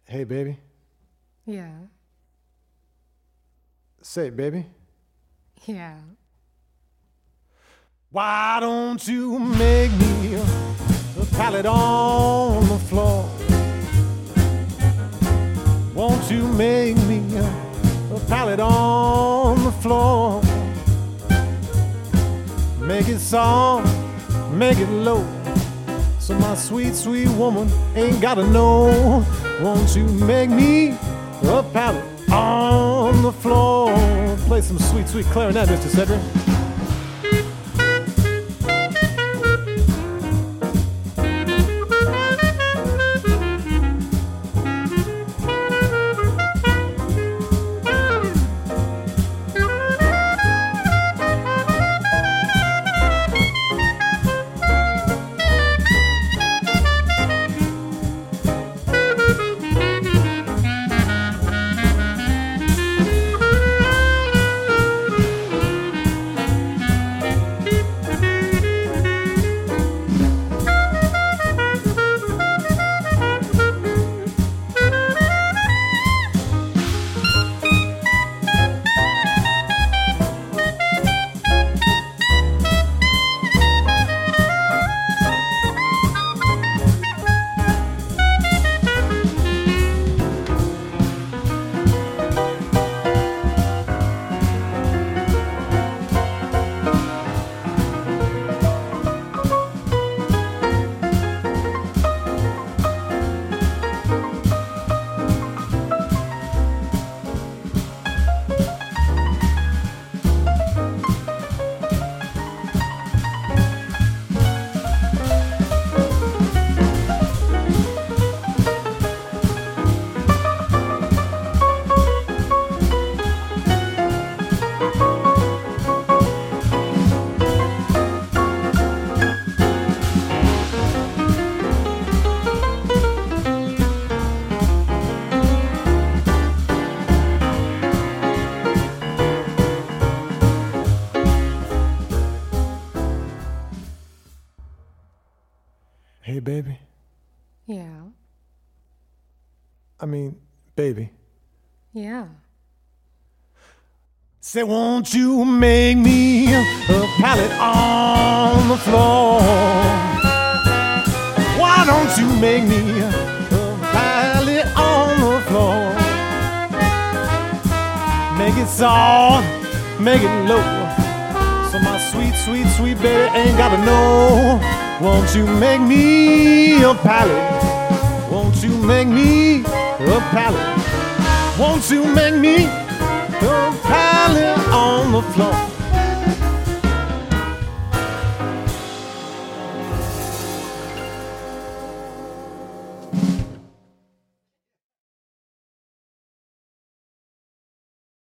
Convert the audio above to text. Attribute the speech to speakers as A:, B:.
A: Hey, baby.
B: Yeah.
A: Say it, baby.
B: Yeah.
A: Why don't you make me a pallet on the floor? Won't you make me a pallet on the floor? Make it soft, make it low, so my sweet, sweet woman ain't gotta know. Won't you make me a pallet on the floor? Play some sweet, sweet clarinet, Mr. Cedric. Hey, baby.
B: Yeah.
A: I mean, baby.
B: Yeah.
A: Say, won't you make me a pallet on the floor? Why don't you make me a pallet on the floor? Make it soft, make it low, so my sweet, sweet, sweet baby ain't gotta know. Won't you make me a pallet? Won't you make me a pallet? Won't you make me a pallet on the floor?